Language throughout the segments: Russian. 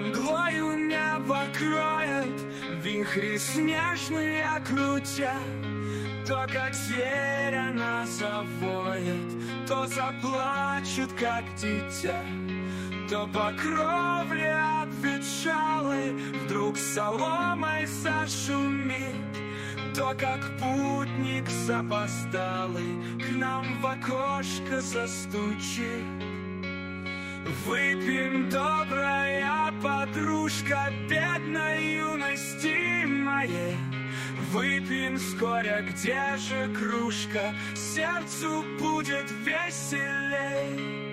мглою небо кроет, вихри снежные крутя. То, как зверь она завоет, то заплачет, как дитя. То по кровле обветшалой вдруг соломой зашумит, то, как путник запоздалый к нам в окошко застучит. Выпьем, добрая подружка, бедной юности моей. Выпьем с горя, где же кружка, сердцу будет веселей.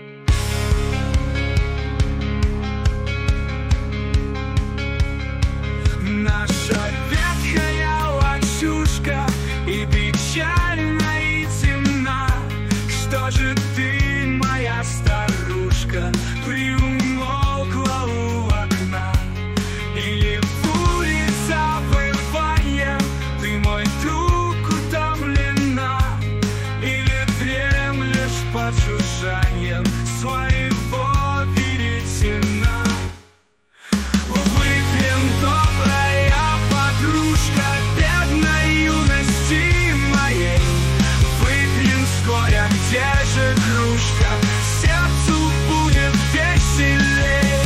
Наша ветхая лачушка и печальна, и темна. Что же ты, моя старушка, приумолкла у окна? Или бури завыванием ты, мой друг, утомлена? Или дремлешь под жужжанием своего веретена? Выпьем, добрая подружка, бедной юности моей. Выпьем с горя, где же кружка, сердцу будет веселей.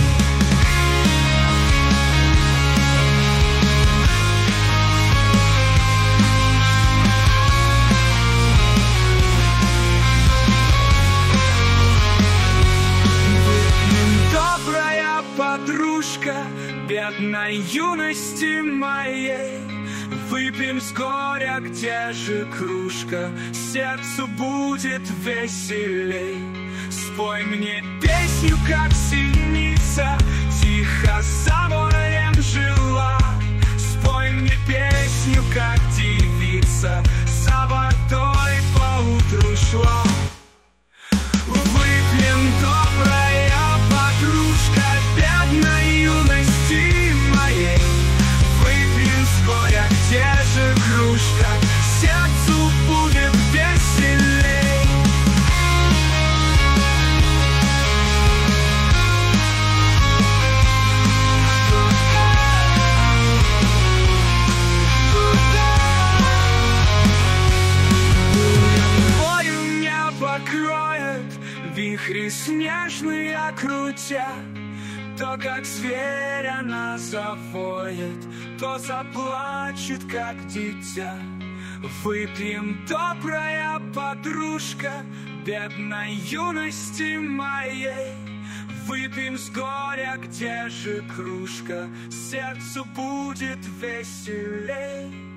Выпьем, добрая подружка, бедной юности моей. Выпьем с горя, где же кружка, сердцу будет веселей. Спой мне песню, как синица, тихо за морем жила. Спой мне песню, как девица, за водой поутру шла. Выпьем, добрая подружка, бедной юности моей. Выпьем с горя, где же кружка, сердцу будет веселей. Бурей небо кроет, вихри снежные крутя. То, как зверь она завоет, то заплачет, как дитя. Выпьем, добрая подружка, бедной юности моей. Выпьем с горя, где же кружка, сердцу будет веселей.